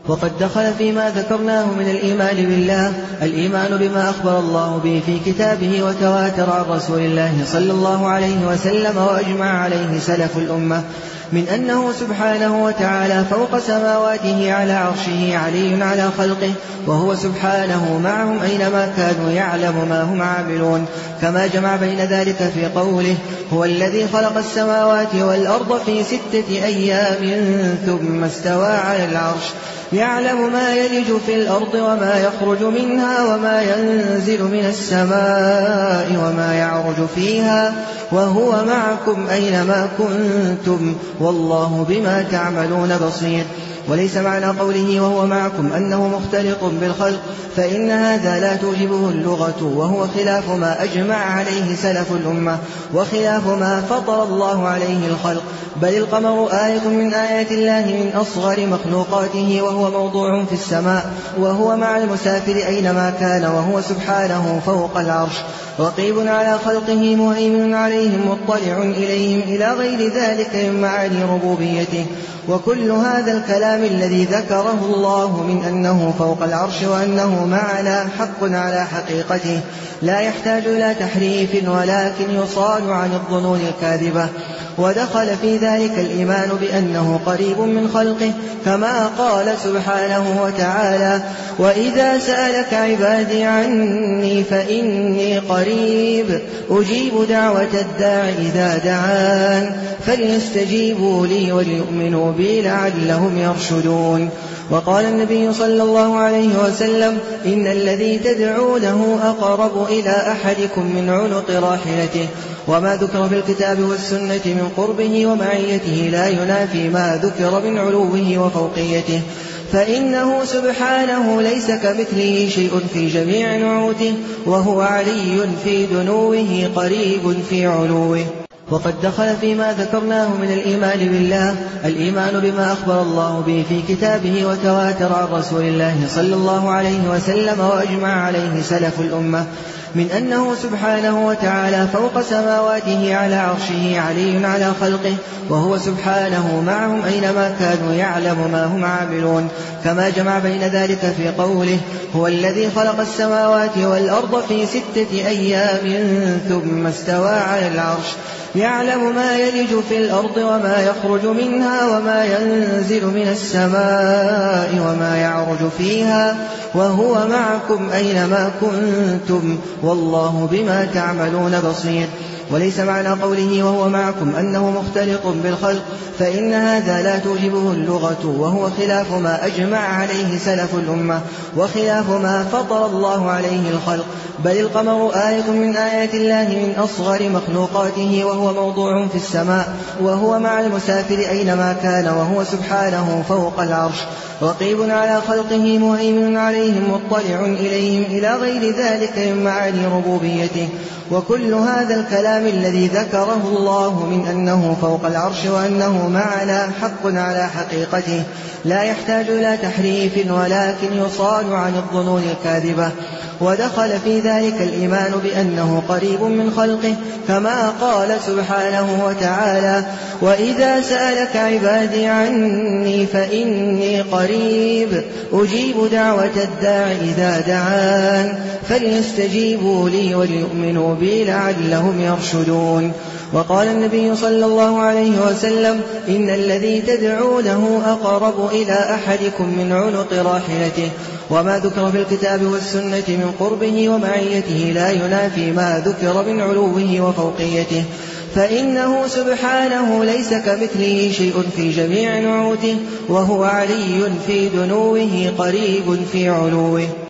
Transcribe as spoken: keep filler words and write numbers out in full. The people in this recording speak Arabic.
وقد دخل فيما ذكرناه من الإيمان بالله الإيمان بما أخبر الله به في كتابه وتواتر عن رسول الله صلى الله عليه وسلم وأجمع عليه سلف الأمة من أنه سبحانه وتعالى فوق سماواته على عرشه علي على خلقه، وهو سبحانه معهم أينما كانوا يعلم ما هم عاملون، كما جمع بين ذلك في قوله: هو الذي خلق السماوات والأرض في ستة أيام ثم استوى على العرش يعلم ما يلج في الأرض وما يخرج منها وما ينزل من السماء وما يعرج فيها وهو معكم أينما كنتم والله بما تعملون بصير. وليس معنى قوله وهو معكم أنه مختلط بالخلق، فإن هذا لا توجبه اللغة، وهو خلاف ما أجمع عليه سلف الأمة وخلاف ما فطر الله عليه الخلق، بل القمر آية من آيات الله من أصغر مخلوقاته، وهو موضوع في السماء، وهو مع المسافر أينما كان، وهو سبحانه فوق العرش رقيب على خلقه مهيمن عليهم مطلع إليهم إلى غير ذلك من معاني ربوبيته. وكل هذا الكلام الذي ذكره الله من أنه فوق العرش وأنه معنا حق على حقيقته، لا يحتاج إلى تحريف ولكن يصان عن الظنون الكاذبة. ودخل في ذلك الإيمان بأنه قريب من خلقه، كما قال سبحانه وتعالى: وإذا سألك عبادي عني فإني قريب أجيب دعوة الداع إذا دعان فليستجيبوا لي وليؤمنوا بي لعلهم يرشدون. وقال النبي صلى الله عليه وسلم: إن الذي تدعونه أقرب إلى أحدكم من عنق راحلته. وما ذكر في الكتاب والسنة من قربه ومعيته لا ينافي ما ذكر من علوه وفوقيته، فإنه سبحانه ليس كمثله شيء في جميع نعوته، وهو علي في دنوه قريب في علوه. وقد دخل فيما ذكرناه من الإيمان بالله الإيمان بما أخبر الله به في كتابه وتواتر عن رسول الله صلى الله عليه وسلم وأجمع عليه سلف الأمة من أنه سبحانه وتعالى فوق سماواته على عرشه علي على خلقه، وهو سبحانه معهم أينما كانوا يعلم ما هم عاملون، كما جمع بين ذلك في قوله: هو الذي خلق السماوات والأرض في ستة أيام ثم استوى على العرش يعلم ما يلج في الأرض وما يخرج منها وما ينزل من السماء وما يعرج فيها وهو معكم أينما كنتم والله بما تعملون بصير. وليس معنى قوله وهو معكم أنه مختلط بالخلق، فإن هذا لا توجبه اللغة، وهو خلاف ما أجمع عليه سلف الأمة وخلاف ما فطر الله عليه الخلق، بل القمر آية من آيات الله من أصغر مخلوقاته، وهو موضوع في السماء، وهو مع المسافر أينما كان، وهو سبحانه فوق العرش رقيب على خلقه مهيمن عليهم مطلع إليهم إلى غير ذلك من معاني ربوبيته. وكل هذا الكلام الذي ذكره الله من أنه فوق العرش وأنه معنا حق على حقيقته، لا يحتاج إلى تحريف ولكن يصان عن الظنون الكاذبة. ودخل في ذلك الإيمان بأنه قريب من خلقه، كما قال سبحانه وتعالى: وإذا سألك عبادي عني فإني قريب أجيب دعوة الداع إذا دعان فليستجيبوا لي وليؤمنوا بي لعلهم يرشدون. وقال النبي صلى الله عليه وسلم: إن الذي تدعونه أقرب إلى أحدكم من عنق راحلته. وما ذكر في الكتاب والسنة من قربه ومعيته لا ينافي ما ذكر من علوه وفوقيته، فإنه سبحانه ليس كمثله شيء في جميع نعوته، وهو علي في دنوه قريب في علوه.